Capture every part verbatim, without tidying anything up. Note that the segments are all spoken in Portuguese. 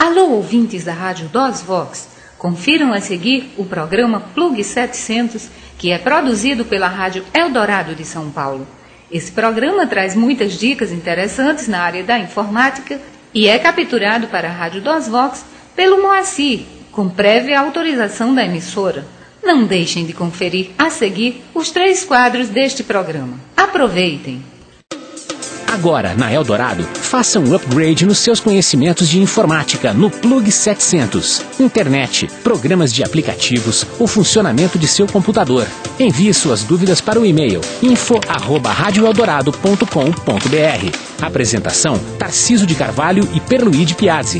Alô, ouvintes da Rádio DOSVox, confiram a seguir o programa Plug setecentos, que é produzido pela Rádio Eldorado de São Paulo. Esse programa traz muitas dicas interessantes na área da informática e é capturado para a Rádio DOSVox pelo Moacir, com prévia autorização da emissora. Não deixem de conferir a seguir os três quadros deste programa. Aproveitem! Agora, na Eldorado, faça um upgrade nos seus conhecimentos de informática no Plug setecentos. Internet, programas de aplicativos, o funcionamento de seu computador. Envie suas dúvidas para o e-mail info arroba rádio eldorado ponto com ponto br. Apresentação, Tarcísio de Carvalho e Perluide Piazzi.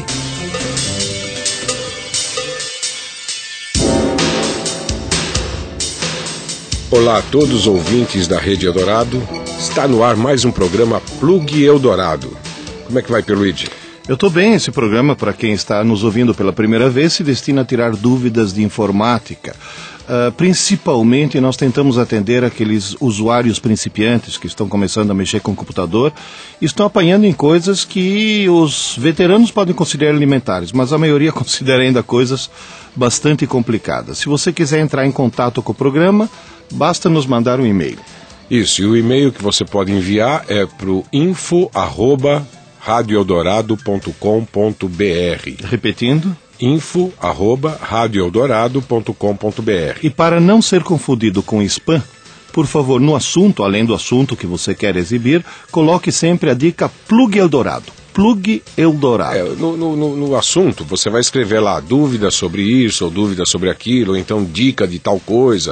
Olá a todos os ouvintes da Rede Eldorado. Está no ar mais um programa Plug Eldorado. Como é que vai, Perluide? Eu estou bem. Esse programa, para quem está nos ouvindo pela primeira vez, se destina a tirar dúvidas de informática. Uh, principalmente, nós tentamos atender aqueles usuários principiantes que estão começando a mexer com o computador e estão apanhando em coisas que os veteranos podem considerar elementares, mas a maioria considera ainda coisas bastante complicadas. Se você quiser entrar em contato com o programa, basta nos mandar um e-mail. Isso, e o e-mail que você pode enviar é para o info arroba rádio eldorado ponto com ponto br. Repetindo? info arroba rádio eldorado ponto com ponto br. E para não ser confundido com spam, por favor, no assunto, além do assunto que você quer exibir, coloque sempre a dica Plug Eldorado. Plug Eldorado. É, no, no, no assunto, você vai escrever lá dúvidas sobre isso, ou dúvidas sobre aquilo, ou então dica de tal coisa,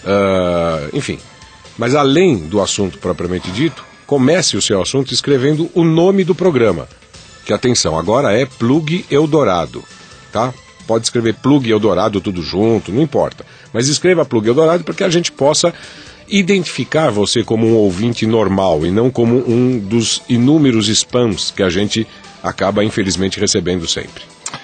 uh, enfim. Mas além do assunto propriamente dito, comece o seu assunto escrevendo o nome do programa. Que atenção, agora é Plug Eldorado, tá? Pode escrever Plug Eldorado tudo junto, não importa. Mas escreva Plug Eldorado para que a gente possa identificar você como um ouvinte normal e não como um dos inúmeros spams que a gente acaba infelizmente recebendo sempre.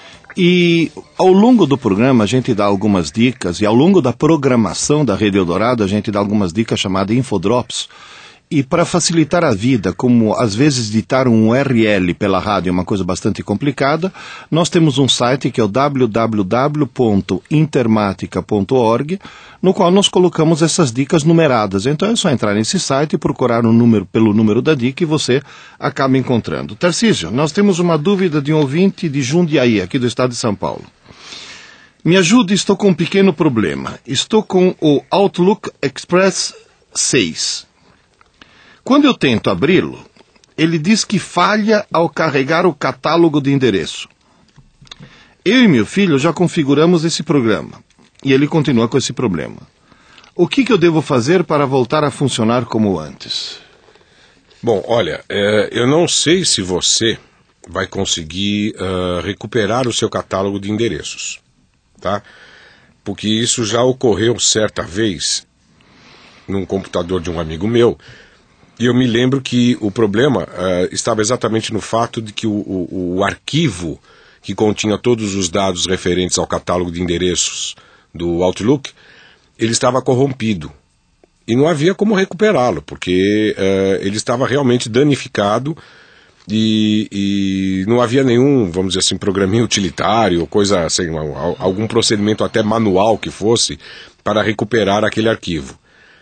E ao longo do programa a gente dá algumas dicas, e ao longo da programação da Rede Eldorado a gente dá algumas dicas chamadas Infodrops. E para facilitar a vida, como às vezes ditar um U R L pela rádio é uma coisa bastante complicada, nós temos um site que é o w w w ponto intermatica ponto org, no qual nós colocamos essas dicas numeradas. Então é só entrar nesse site e procurar um número pelo número da dica e você acaba encontrando. Tarcísio, nós temos uma dúvida de um ouvinte de Jundiaí, aqui do estado de São Paulo. Me ajude, estou com um pequeno problema. Estou com o Outlook Express seis. Quando eu tento abri-lo, ele diz que falha ao carregar o catálogo de endereço. Eu e meu filho já configuramos esse programa, e ele continua com esse problema. O que, que eu devo fazer para voltar a funcionar como antes? Bom, olha, é, eu não sei se você vai conseguir uh, recuperar o seu catálogo de endereços, tá? Porque isso já ocorreu certa vez num computador de um amigo meu. E eu me lembro que o problema uh, estava exatamente no fato de que o, o, o arquivo que continha todos os dados referentes ao catálogo de endereços do Outlook, ele estava corrompido. E não havia como recuperá-lo, porque uh, ele estava realmente danificado e, e não havia nenhum, vamos dizer assim, programinha utilitário, ou coisa assim, algum procedimento até manual que fosse para recuperar aquele arquivo.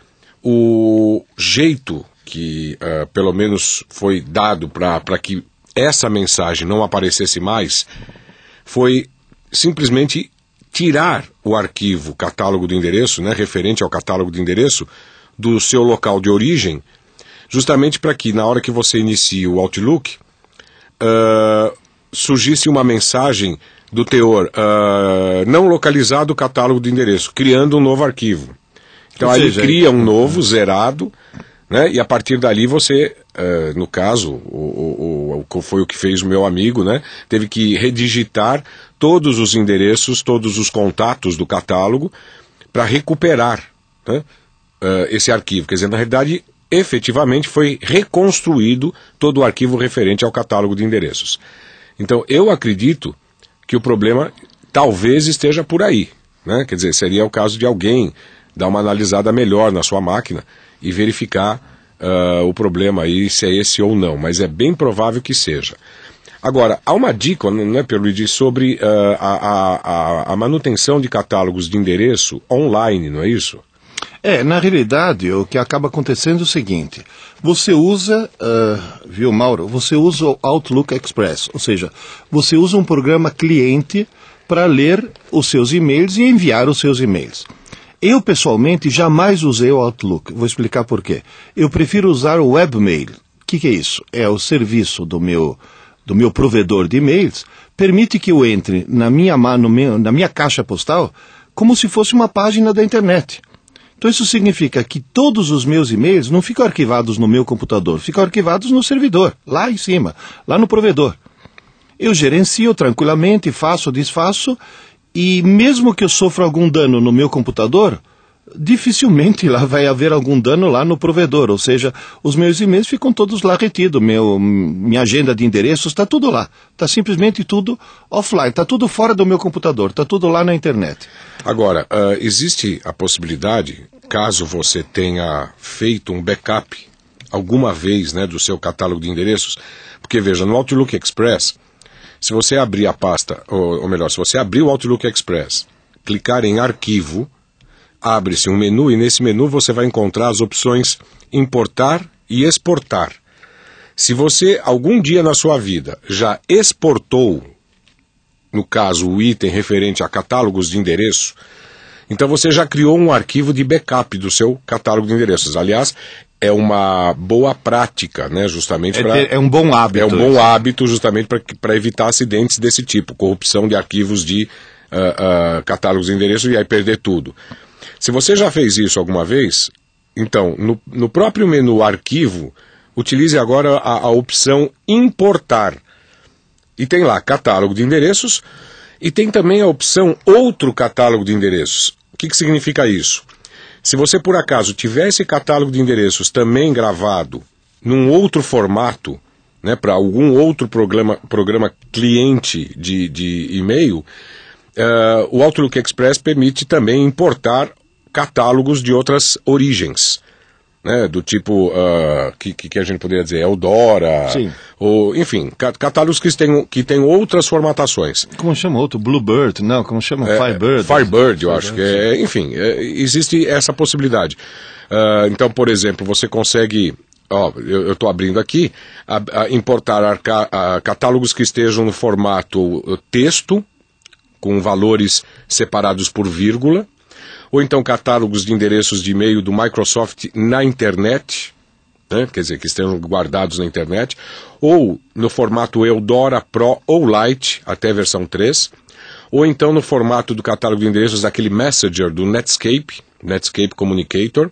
O jeito que uh, pelo menos foi dado para que essa mensagem não aparecesse mais, foi simplesmente tirar o arquivo catálogo de endereço, né, referente ao catálogo de endereço, do seu local de origem, justamente para que na hora que você inicie o Outlook, uh, surgisse uma mensagem do teor uh, não localizado o de endereço, criando um novo arquivo. Então aí ele cria um novo, zerado, né? E a partir dali você, uh, no caso, o, o, o, foi o que fez o meu amigo, né? Teve que redigitar todos os endereços, todos os contatos do catálogo para recuperar, né? uh, esse arquivo. Quer dizer, na realidade, efetivamente foi reconstruído todo o arquivo referente ao catálogo de endereços. Então eu acredito que o problema talvez esteja por aí, né? Quer dizer, seria o caso de alguém dar uma analisada melhor na sua máquina e verificar uh, o problema aí, se é esse ou não, mas é bem provável que seja. Agora, há uma dica, não é, Pierluigi, sobre uh, a, a, a manutenção de catálogos de endereço online, não é isso? É, na realidade, o que acaba acontecendo é o seguinte, você usa, uh, viu, Mauro, você usa o Outlook Express, ou seja, você usa um programa cliente para ler os seus e-mails e enviar os seus e-mails. Eu, pessoalmente, jamais usei o Outlook, vou explicar por quê. Eu prefiro usar o Webmail. O que, que é isso? É o serviço do meu, do meu provedor de e-mails, permite que eu entre na minha, no meu, na minha caixa postal como se fosse uma página da internet. Então isso significa que todos os meus e-mails não ficam arquivados no meu computador, ficam arquivados no servidor, lá em cima, lá no provedor. Eu gerencio tranquilamente, faço, desfaço, e mesmo que eu sofra algum dano no meu computador, dificilmente lá vai haver algum dano lá no provedor, ou seja, os meus e-mails ficam todos lá retidos, meu, minha agenda de endereços está tudo lá, está simplesmente tudo offline, está tudo fora do meu computador, está tudo lá na internet. Agora, uh, existe a possibilidade, caso você tenha feito um backup alguma vez, né, do seu catálogo de endereços, porque veja, no Outlook Express, se você abrir a pasta, ou, ou melhor, se você abrir o Outlook Express, clicar em arquivo, abre-se um menu e nesse menu você vai encontrar as opções importar e exportar. Se você algum dia na sua vida já exportou, no caso o item referente a catálogos de endereço, então você já criou um arquivo de backup do seu catálogo de endereços. Aliás, é uma boa prática, né, justamente para... É, é um bom hábito. É um bom hábito justamente para evitar acidentes desse tipo, corrupção de arquivos de uh, uh, catálogos de endereço e aí perder tudo. Se você já fez isso alguma vez, então, no, no próprio menu Arquivo, utilize agora a, a opção Importar. E tem lá Catálogo de Endereços e tem também a opção Outro Catálogo de Endereços. O que, que significa isso? Se você, por acaso, tiver esse catálogo de endereços também gravado num outro formato, né, para algum outro programa, programa cliente de, de e-mail, uh, o Outlook Express permite também importar catálogos de outras origens, né, do tipo, uh, que, que a gente poderia dizer, Eudora, Sim. ou, enfim, catálogos que têm, que têm outras formatações. Como chama outro? Bluebird? Não, como chama? É, Firebird? Firebird, eu Firebird, acho que é, enfim, é, existe essa possibilidade. Uh, então, por exemplo, você consegue, ó, eu estou abrindo aqui, a, a importar arca, a, catálogos que estejam no formato texto, com valores separados por vírgula, ou então catálogos de endereços de e-mail do Microsoft na internet, né, quer dizer, que estejam guardados na internet, ou no formato Eudora Pro ou Lite, até a versão três, ou então no formato do catálogo de endereços daquele Messenger do Netscape, Netscape Communicator,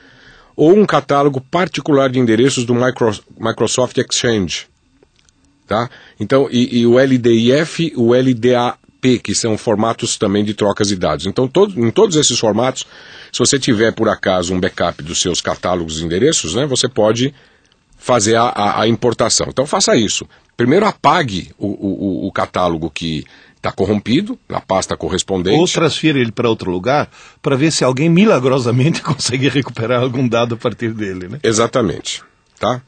ou um catálogo particular de endereços do Micro, Microsoft Exchange. Tá? Então, e, e o L D I F, o L D A P, que são formatos também de trocas de dados. Então, todo, em todos esses formatos, se você tiver, por acaso, um backup dos seus catálogos de endereços, né, você pode fazer a, a, a importação. Então, faça isso. Primeiro, apague o, o, o catálogo que está corrompido, na pasta correspondente. Ou transfira ele para outro lugar, para ver se alguém milagrosamente consegue recuperar algum dado a partir dele, né? Exatamente. Tá?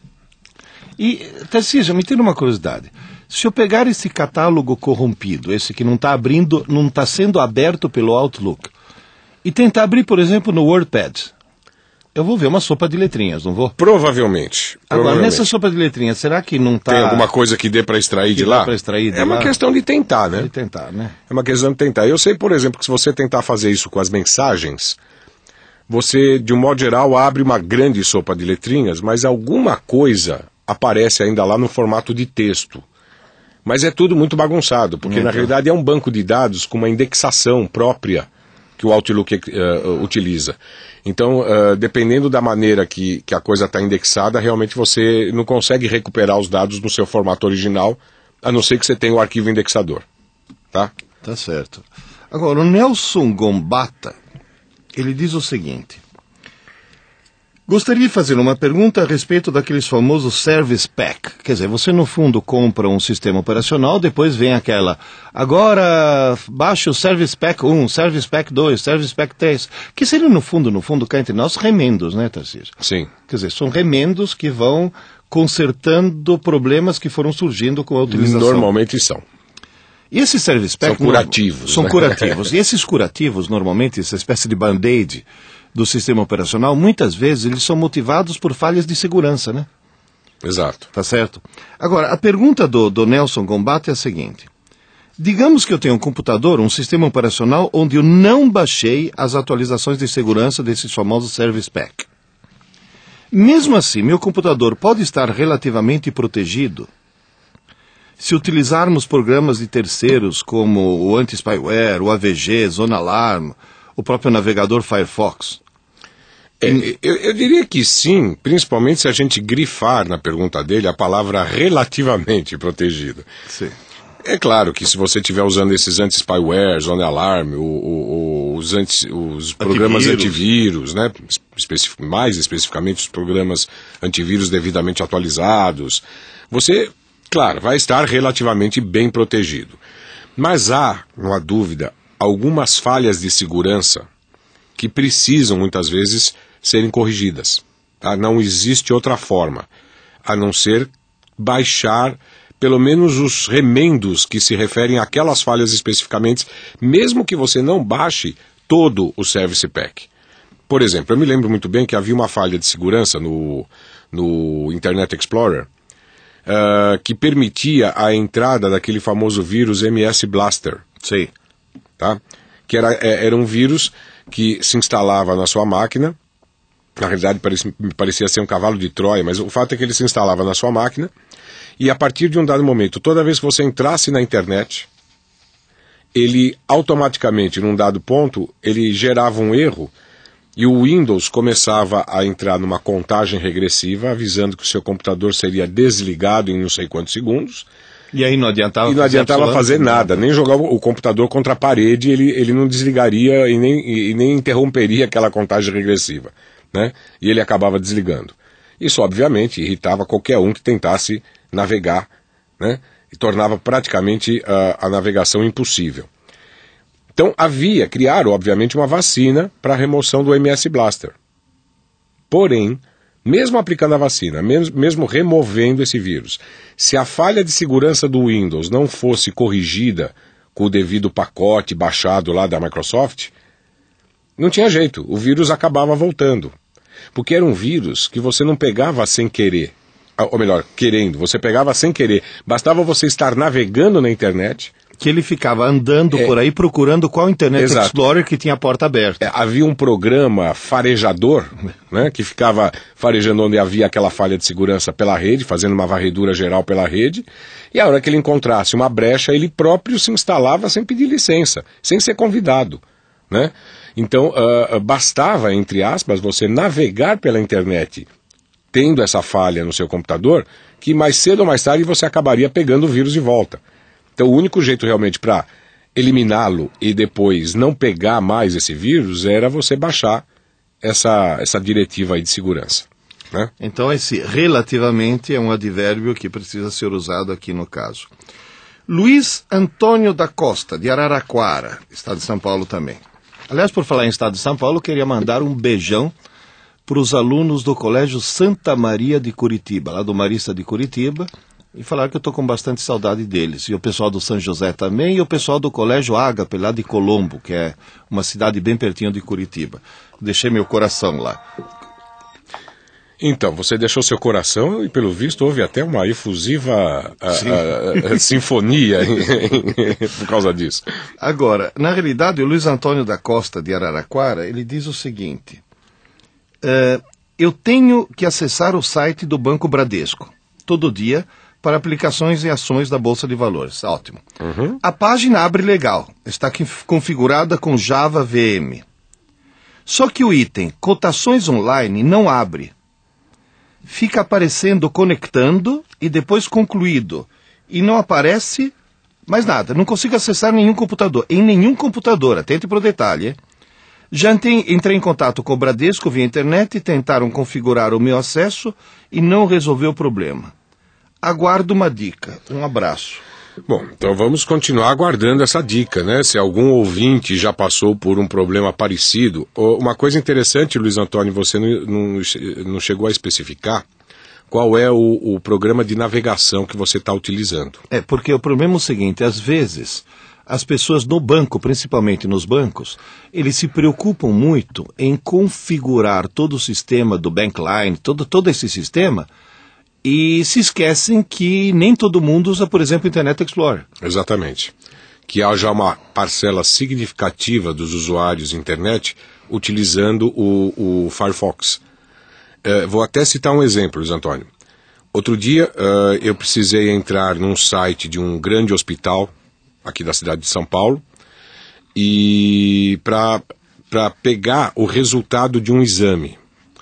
E, Tarcísio, me tira uma curiosidade. Se eu pegar esse catálogo corrompido, esse que não está abrindo, não está sendo aberto pelo Outlook, e tentar abrir, por exemplo, no WordPad, eu vou ver uma sopa de letrinhas, não vou? Provavelmente. Agora, provavelmente. nessa sopa de letrinhas, será que não está... Tem alguma coisa que dê para extrair de lá? Pra extrair de é uma lá? questão de tentar, né? De tentar, né? É uma questão de tentar. Eu sei, por exemplo, que se você tentar fazer isso com as mensagens, você, de um modo geral, abre uma grande sopa de letrinhas, mas alguma coisa aparece ainda lá no formato de texto. Mas é tudo muito bagunçado, porque então, na realidade é um banco de dados com uma indexação própria que o Outlook uh, utiliza. Então, uh, dependendo da maneira que, que a coisa está indexada, realmente você não consegue recuperar os dados no seu formato original, a não ser que você tenha o arquivo indexador. Tá? Tá certo. Agora, o Nelson Gombata, ele diz o seguinte: gostaria de fazer uma pergunta a respeito daqueles famosos Service Pack. Quer dizer, você no fundo compra um sistema operacional, depois vem aquela, agora baixe o Service Pack um, Service Pack dois, Service Pack três, que seriam no fundo, no fundo, cá entre nós, remendos, né, Tarcísio? Sim. Quer dizer, são remendos que vão consertando problemas que foram surgindo com a utilização. Normalmente são. E esses Service Pack... São curativos. São né? curativos. E esses curativos, normalmente, essa espécie de band-aid do sistema operacional, muitas vezes eles são motivados por falhas de segurança, né? Exato. Tá certo? Agora, a pergunta do, do Nelson Gombate é a seguinte. Digamos que eu tenho um computador, um sistema operacional, onde eu não baixei as atualizações de segurança desses famosos Service Pack. Mesmo assim, meu computador pode estar relativamente protegido se utilizarmos programas de terceiros como o anti-spyware, o A V G, Zona Alarm, o próprio navegador Firefox. É, eu, eu diria que sim, principalmente se a gente grifar na pergunta dele a palavra relativamente protegido. Sim. É claro que se você estiver usando esses anti-spyware, Zona Alarm, o, o, os, anti, os programas antivírus, né? Especific, mais especificamente os programas antivírus devidamente atualizados, você, claro, vai estar relativamente bem protegido. Mas há, não há dúvida, algumas falhas de segurança que precisam muitas vezes serem corrigidas. Tá? Não existe outra forma, a não ser baixar pelo menos os remendos que se referem àquelas falhas especificamente, mesmo que você não baixe todo o Service Pack. Por exemplo, eu me lembro muito bem que havia uma falha de segurança no, no Internet Explorer uh, que permitia a entrada daquele famoso vírus M S Blaster. Sim. Tá? Que era, era um vírus que se instalava na sua máquina. Na realidade parecia, parecia ser um cavalo de Troia, mas o fato é que ele se instalava na sua máquina. E a partir de um dado momento, toda vez que você entrasse na internet, ele automaticamente, num dado ponto, ele gerava um erro e o Windows começava a entrar numa contagem regressiva, avisando que o seu computador seria desligado em não sei quantos segundos. E aí não adiantava, e não adiantava fazer nada, nem jogar o computador contra a parede, ele, ele não desligaria e nem, e nem interromperia aquela contagem regressiva, né? E ele acabava desligando. Isso, obviamente, irritava qualquer um que tentasse navegar, né? E tornava praticamente a, a navegação impossível. Então havia, criaram, obviamente, uma vacina para a remoção do M S Blaster. Porém, mesmo aplicando a vacina, mesmo, mesmo removendo esse vírus, se a falha de segurança do Windows não fosse corrigida com o devido pacote baixado lá da Microsoft, não tinha jeito, o vírus acabava voltando. Porque era um vírus que você não pegava sem querer, ou melhor, querendo, você pegava sem querer. Bastava você estar navegando na internet, que ele ficava andando é, por aí procurando qual Internet exato. Explorer que tinha a porta aberta. É, havia um programa farejador, né, que ficava farejando onde havia aquela falha de segurança pela rede, fazendo uma varredura geral pela rede, e a hora que ele encontrasse uma brecha, ele próprio se instalava sem pedir licença, sem ser convidado, né? Então, uh, bastava, entre aspas, você navegar pela internet, tendo essa falha no seu computador, que mais cedo ou mais tarde você acabaria pegando o vírus de volta. Então o único jeito realmente para eliminá-lo e depois não pegar mais esse vírus era você baixar essa, essa diretiva aí de segurança, né? Então esse relativamente é um advérbio que precisa ser usado aqui no caso. Luiz Antônio da Costa, de Araraquara, estado de São Paulo também. Aliás, por falar em estado de São Paulo, eu queria mandar um beijão para os alunos do Colégio Santa Maria de Curitiba, lá do Marista de Curitiba, e falar que eu estou com bastante saudade deles. E o pessoal do São José também, e o pessoal do Colégio Ágape, lá de Colombo, que é uma cidade bem pertinho de Curitiba. Deixei meu coração lá. Então, você deixou seu coração e, pelo visto, houve até uma efusiva a, a, a, sinfonia por causa disso. Agora, na realidade, o Luiz Antônio da Costa, de Araraquara, ele diz o seguinte: uh, eu tenho que acessar o site do Banco Bradesco, todo dia, para aplicações e ações da Bolsa de Valores. Ótimo. Uhum. A página abre legal, está configurada com Java V M. Só que o item Cotações Online não abre. Fica aparecendo conectando e depois concluído. E não aparece mais nada. Não consigo acessar nenhum computador. Em nenhum computador. Atente para o detalhe. Hein? Já entrei em contato com o Bradesco via internet e tentaram configurar o meu acesso e não resolveu o problema. Aguardo uma dica. Um abraço. Bom, então vamos continuar aguardando essa dica, né? Se algum ouvinte já passou por um problema parecido. Uma coisa interessante, Luiz Antônio, você não, não, não chegou a especificar qual é o, o programa de navegação que você está utilizando. É, porque o problema é o seguinte, às vezes, as pessoas no banco, principalmente nos bancos, eles se preocupam muito em configurar todo o sistema do Bankline, todo, todo esse sistema, e se esquecem que nem todo mundo usa, por exemplo, o Internet Explorer. Exatamente. Que haja uma parcela significativa dos usuários de internet utilizando o, o Firefox. Uh, vou até citar um exemplo, Luiz Antônio. Outro dia uh, eu precisei entrar num site de um grande hospital aqui da cidade de São Paulo e para para pegar o resultado de um exame.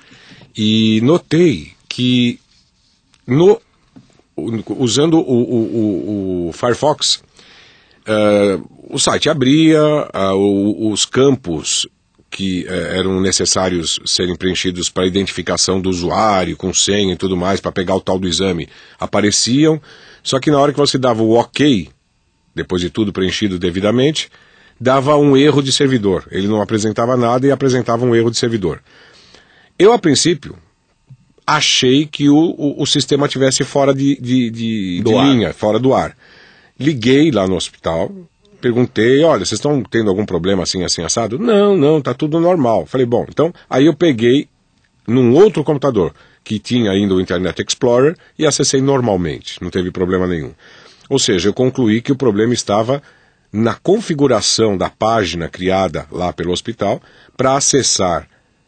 E notei que no, usando o, o, o Firefox, uh, o site abria, uh, o, os campos que uh, eram necessários serem preenchidos para identificação do usuário, com senha e tudo mais, para pegar o tal do exame, apareciam, só que na hora que você dava o OK, depois de tudo preenchido devidamente, dava um erro de servidor. Ele não apresentava nada e apresentava um erro de servidor. Eu, a princípio, achei que o, o, o sistema estivesse fora de, de, de, de linha, fora do ar. Liguei lá no hospital, perguntei, olha, vocês estão tendo algum problema assim, assim, assado? Não, não, tá tudo normal. Falei, bom, então, aí eu peguei num outro computador, que tinha ainda o Internet Explorer, e acessei normalmente, não teve problema nenhum. Ou seja, eu concluí que o problema estava na configuração da página criada lá pelo hospital para acessar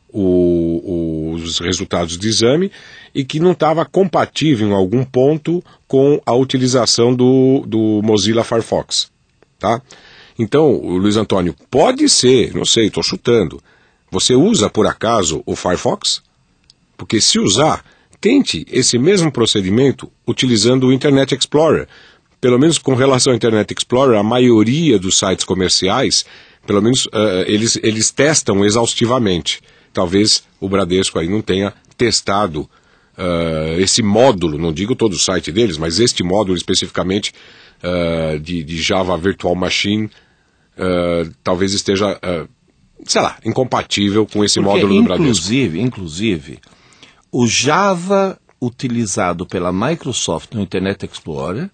O, os resultados de exame e que não estava compatível em algum ponto com a utilização do, do Mozilla Firefox, tá? Então, Luiz Antônio, pode ser, não sei, estou chutando, você usa por acaso o Firefox? Porque se usar, tente esse mesmo procedimento utilizando o Internet Explorer. Pelo menos com relação ao Internet Explorer, a maioria dos sites comerciais, pelo menos uh, eles, eles testam exaustivamente. Talvez o Bradesco aí não tenha testado uh, esse módulo, não digo todo o site deles, mas este módulo especificamente uh, de, de Java Virtual Machine, uh, talvez esteja, uh, sei lá, incompatível com esse Porque, módulo do Bradesco. Inclusive, inclusive, o Java utilizado pela Microsoft no Internet Explorer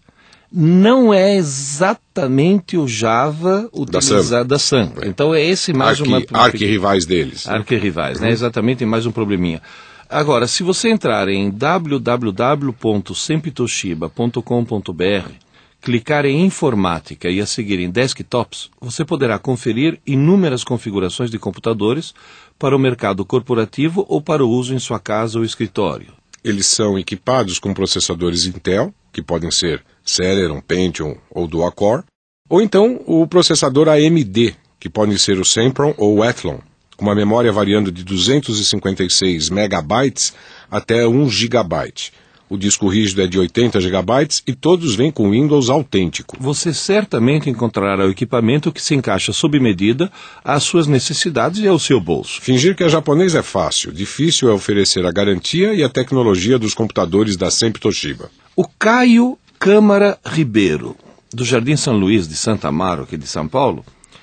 não é exatamente o Java utilizado da Sun. Então é esse mais Arqui, uma... Arquirrivais deles. Arquirrivais, uhum. né? Exatamente, mais um probleminha. Agora, se você entrar em w w w ponto semptoshiba ponto com ponto b r, clicar em Informática e a seguir em Desktops, você poderá conferir inúmeras configurações de computadores para o mercado corporativo ou para o uso em sua casa ou escritório. Eles são equipados com processadores Intel, que podem ser Celeron, Pentium ou Dual-Core, ou então o processador A M D, que podem ser o Sempron ou o Athlon, com uma memória variando de duzentos e cinquenta e seis megabytes até um gigabyte. O disco rígido é de oitenta gigabytes e todos vêm com Windows autêntico. Você certamente encontrará o equipamento que se encaixa sob medida às suas necessidades e ao seu bolso. Fingir que é japonês é fácil, difícil é oferecer a garantia e a tecnologia dos computadores da Sempre Toshiba. O Caio Câmara Ribeiro, do Jardim São Luís de Santa Amaro, aqui de São Paulo,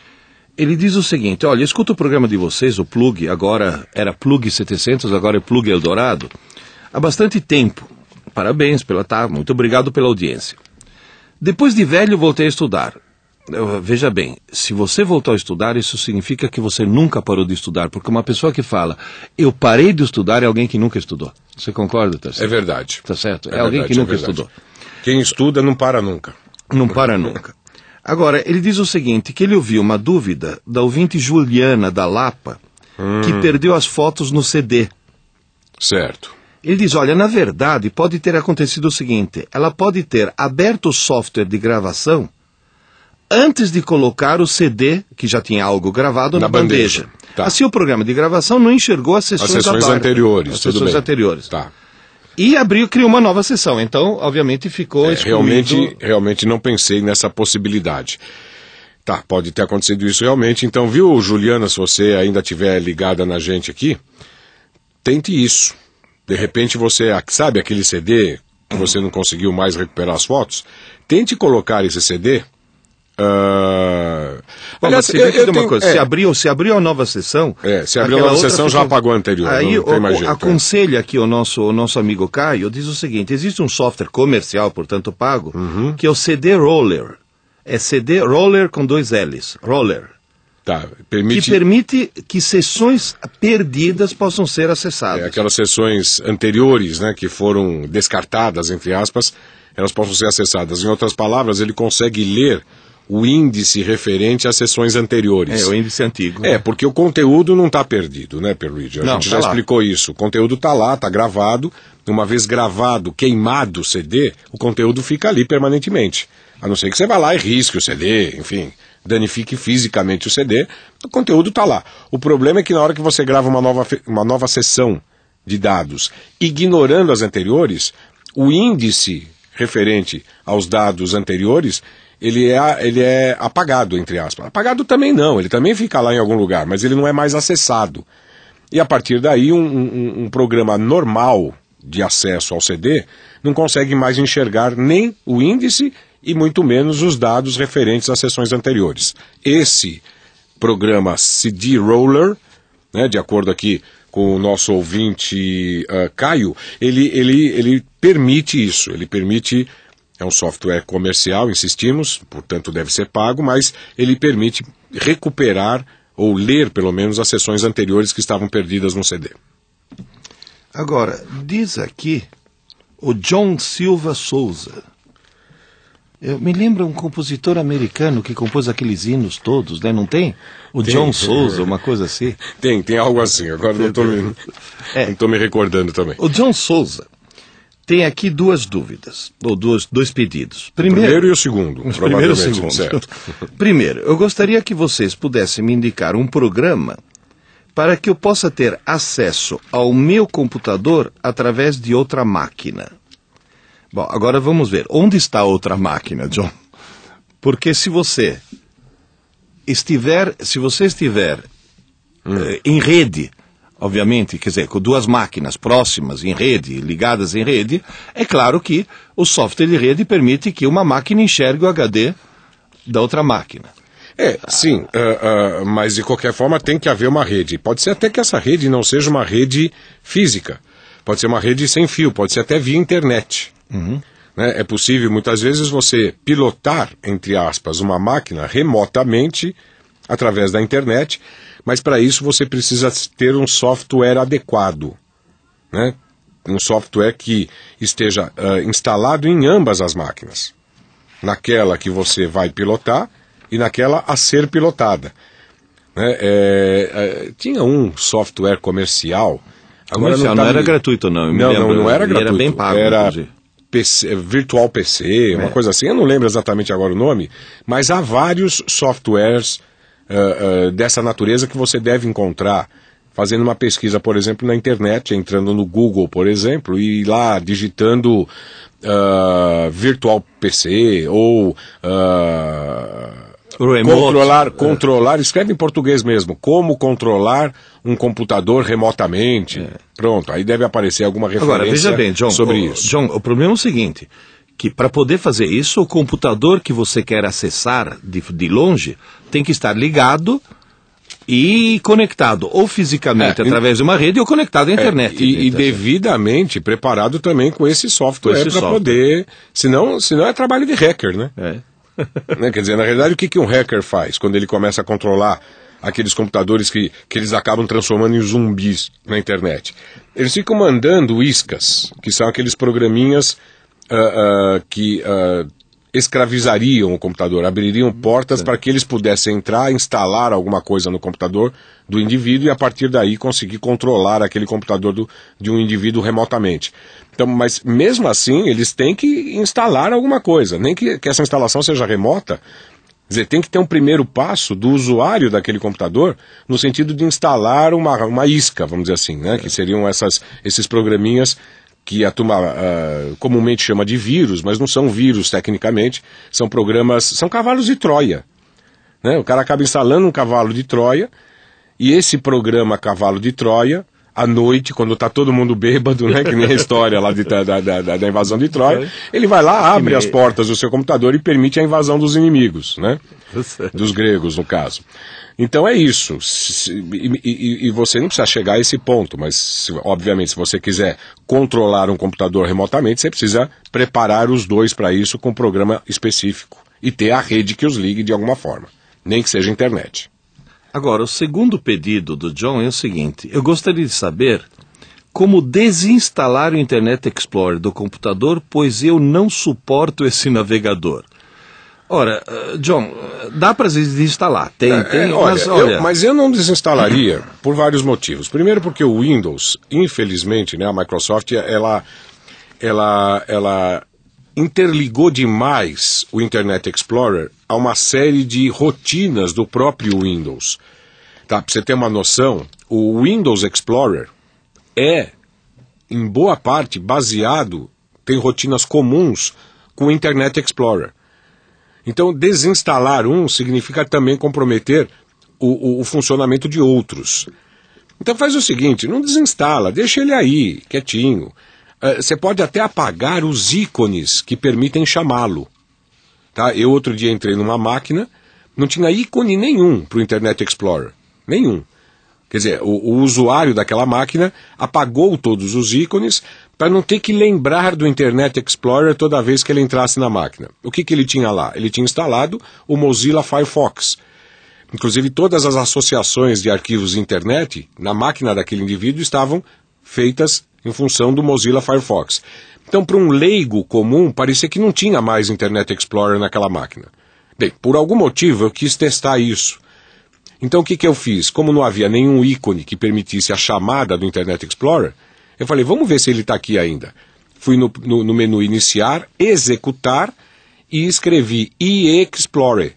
ele diz o seguinte: olha, escuta o programa de vocês, o Plug, agora era Plug setecentos, agora é Plug Eldorado, há bastante tempo. Parabéns, pela, tá, muito obrigado pela audiência. Depois de velho, voltei a estudar. Eu, veja bem, se você voltou a estudar, isso significa que você nunca parou de estudar, porque uma pessoa que fala, eu parei de estudar, é alguém que nunca estudou. Você concorda, Tarcísio? É verdade. Tá certo? É, é alguém verdade, que nunca é estudou. Quem estuda não para nunca. Não para nunca. Agora, ele diz o seguinte, que ele ouviu uma dúvida da ouvinte Juliana da Lapa, hum. que perdeu as fotos no C D. Certo. Ele diz, olha, na verdade, pode ter acontecido o seguinte, ela pode ter aberto o software de gravação antes de colocar o C D, que já tinha algo gravado, na, na bandeja. bandeja. Tá. Assim, o programa de gravação não enxergou as sessões, as sessões anteriores. As sessões bem. anteriores. Tá. E abriu, criou uma nova sessão. Então, obviamente, ficou é, excluído... Realmente, realmente não pensei nessa possibilidade. Tá, pode ter acontecido isso realmente. Então, viu, Juliana, se você ainda estiver ligada na gente aqui, tente isso. De repente você, sabe aquele C D que você não conseguiu mais recuperar as fotos? Tente colocar esse C D. Uh... Aliás, se, eu, eu uma coisa, é. se, abriu, se abriu a nova sessão... É, se abriu a nova sessão, já apagou a anterior. Aí não, não tem mais jeito, aconselha é. aqui o nosso, o nosso amigo Caio, diz o seguinte, existe um software comercial, portanto pago, uhum. que é o C D Roller. É C D Roller com dois L's. Roller. Tá, permite... Que permite que sessões perdidas possam ser acessadas. É, aquelas sessões anteriores, né, que foram descartadas, entre aspas, elas possam ser acessadas. Em outras palavras, ele consegue ler o índice referente às sessões anteriores. É, o índice antigo. É, porque o conteúdo não está perdido, né, Pierluigi? A não, gente tá já lá. explicou isso. O conteúdo está lá, está gravado. Uma vez gravado, queimado o C D, o conteúdo fica ali permanentemente. A não ser que você vá lá e risque o C D, enfim, danifique fisicamente o C D, o conteúdo está lá. O problema é que na hora que você grava uma nova, uma nova sessão de dados, ignorando as anteriores, o índice referente aos dados anteriores, ele é, ele é apagado, entre aspas. Apagado também não, ele também fica lá em algum lugar, mas ele não é mais acessado. E a partir daí, um, um, um programa normal de acesso ao C D não consegue mais enxergar nem o índice e muito menos os dados referentes às sessões anteriores. Esse programa C D Roller, né, de acordo aqui com o nosso ouvinte uh, Caio, ele, ele, ele permite isso, ele permite, é um software comercial, insistimos, portanto deve ser pago, mas ele permite recuperar ou ler pelo menos as sessões anteriores que estavam perdidas no C D. Agora, diz aqui o John Silva Souza. Eu me lembro um compositor americano que compôs aqueles hinos todos, né? Não tem? O tem, John Souza, uma coisa assim. Tem, tem algo assim. Agora não estou me, é. não tô me recordando também. O John Souza tem aqui duas dúvidas, ou dois, dois pedidos. Primeiro, o primeiro e o segundo. O primeiro e o segundo. Certo. Primeiro, eu gostaria que vocês pudessem me indicar um programa para que eu possa ter acesso ao meu computador através de outra máquina. Bom, agora vamos ver. Onde está a outra máquina, John? Porque se você estiver, se você estiver hum. eh, em rede, obviamente, quer dizer, com duas máquinas próximas em rede, ligadas em rede, é claro que o software de rede permite que uma máquina enxergue o H D da outra máquina. É, sim, uh, uh, mas de qualquer forma tem que haver uma rede. Pode ser até que essa rede não seja uma rede física. Pode ser uma rede sem fio, pode ser até via internet. Uhum. Né? É possível, muitas vezes, você pilotar, entre aspas, uma máquina remotamente através da internet, mas para isso você precisa ter um software adequado. Né? Um software que esteja uh, instalado em ambas as máquinas. Naquela que você vai pilotar e naquela a ser pilotada. Né? É, é, tinha um software comercial... Agora comercial, não, tá não era me... gratuito, não. Não, não, não era gratuito. Era bem pago, era P C, Virtual P C, uma é. coisa assim. Eu não lembro exatamente agora o nome, mas há vários softwares uh, uh, dessa natureza que você deve encontrar fazendo uma pesquisa, por exemplo, na internet, entrando no Google, por exemplo, e lá digitando uh, Virtual P C ou... Uh, Controlar, controlar, escreve em português mesmo, como controlar um computador remotamente. É. Pronto, aí deve aparecer alguma referência. Agora, veja bem, John, sobre o, isso. John, o problema é o seguinte, que para poder fazer isso, o computador que você quer acessar de, de longe tem que estar ligado e conectado, ou fisicamente é, através de uma rede ou conectado à internet. É, e, e devidamente preparado também com esse software para poder... Senão, senão é trabalho de hacker, né? É. Né? Quer dizer, na realidade, o que, que um hacker faz quando ele começa a controlar aqueles computadores que, que eles acabam transformando em zumbis na internet? Eles ficam mandando iscas, que são aqueles programinhas uh, uh, que uh, escravizariam o computador, abririam portas para que eles pudessem entrar, instalar alguma coisa no computador do indivíduo e a partir daí conseguir controlar aquele computador do, de um indivíduo remotamente. Então, mas mesmo assim, eles têm que instalar alguma coisa, nem que, que essa instalação seja remota. Quer dizer, tem que ter um primeiro passo do usuário daquele computador no sentido de instalar uma, uma isca, vamos dizer assim, né? Que seriam essas, esses programinhas que a turma uh, comumente chama de vírus, mas não são vírus tecnicamente, são programas, são cavalos de Troia. Né? O cara acaba instalando um cavalo de Troia, e esse programa Cavalo de Troia, à noite, quando está todo mundo bêbado, né, que nem a história lá de, da, da, da, da invasão de Troia, ele vai lá, abre as portas do seu computador e permite a invasão dos inimigos, né? dos gregos, no caso. Então é isso. E, e, e você não precisa chegar a esse ponto, mas, se, obviamente, se você quiser controlar um computador remotamente, você precisa preparar os dois para isso com um programa específico e ter a rede que os ligue de alguma forma, nem que seja internet. Agora, o segundo pedido do John é o seguinte: eu gostaria de saber como desinstalar o Internet Explorer do computador, pois eu não suporto esse navegador. Ora, uh, John, dá para desinstalar, tem, é, tem, é, olha, mas olha... Eu, mas eu não desinstalaria por vários motivos. Primeiro porque o Windows, infelizmente, né, a Microsoft, ela, ela, ela interligou demais o Internet Explorer a uma série de rotinas do próprio Windows. Tá, para você ter uma noção, o Windows Explorer é, em boa parte, baseado, tem rotinas comuns com o Internet Explorer. Então, desinstalar um significa também comprometer o, o, o funcionamento de outros. Então, faz o seguinte, não desinstala, deixa ele aí, quietinho. Uh, você pode até apagar os ícones que permitem chamá-lo. Tá? Eu, outro dia, entrei numa máquina, não tinha ícone nenhum para o Internet Explorer. Nenhum. Quer dizer, o, o usuário daquela máquina apagou todos os ícones para não ter que lembrar do Internet Explorer toda vez que ele entrasse na máquina. O que, que ele tinha lá? Ele tinha instalado o Mozilla Firefox. Inclusive, todas as associações de arquivos de internet na máquina daquele indivíduo estavam feitas em função do Mozilla Firefox. Então, para um leigo comum, parecia que não tinha mais Internet Explorer naquela máquina. Bem, por algum motivo eu quis testar isso. Então o que, que eu fiz? Como não havia nenhum ícone que permitisse a chamada do Internet Explorer, eu falei, vamos ver se ele está aqui ainda. Fui no, no, no menu iniciar, executar e escrevi eExplorer.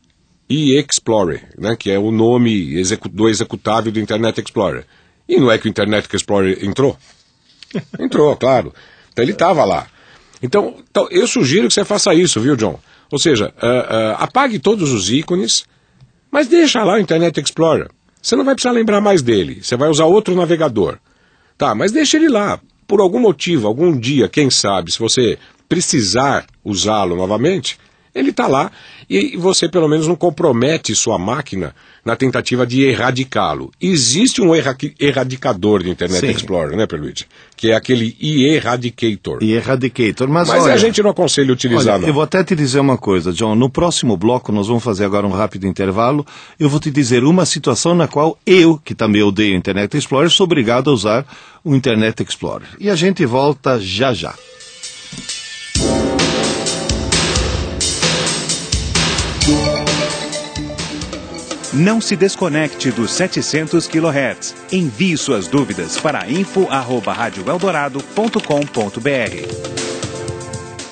eExplorer, né, que é o nome execu- do executável do Internet Explorer. E não é que o Internet Explorer entrou? Entrou, claro. Então ele estava lá. Então, então eu sugiro que você faça isso, viu, John? Ou seja, uh, uh, apague todos os ícones, mas deixa lá o Internet Explorer. Você não vai precisar lembrar mais dele. Você vai usar outro navegador. Tá, mas deixa ele lá. Por algum motivo, algum dia, quem sabe, se você precisar usá-lo novamente, ele está lá e você pelo menos não compromete sua máquina na tentativa de erradicá-lo. Existe um erra- erradicador de Internet Sim. Explorer, né, Pierluigi? Que é aquele eEradicator. eEradicator, mas, Mas olha, a gente não aconselha utilizar, olha, não. eu vou até te dizer uma coisa, John. No próximo bloco, nós vamos fazer agora um rápido intervalo. Eu vou te dizer uma situação na qual eu, que também odeio o Internet Explorer, sou obrigado a usar o Internet Explorer. E a gente volta já já. Não se desconecte dos setecentos quilohertz. Envie suas dúvidas para info arroba rádio eldorado ponto com ponto br.